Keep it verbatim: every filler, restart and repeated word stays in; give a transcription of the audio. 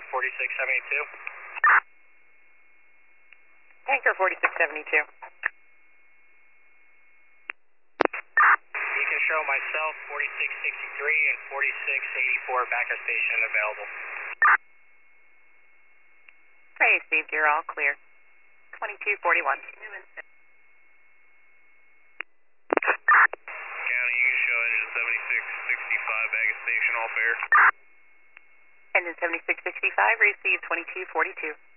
forty-six seventy-two. Tanker forty-six seventy-two. You can show myself forty-six sixty-three and forty-six eighty-four backup station available. Received, you're all clear. twenty-two forty-one. County, you can show engine seventy-six sixty-five backup station all fair. Engine seventy-six sixty-five, received twenty-two forty-two.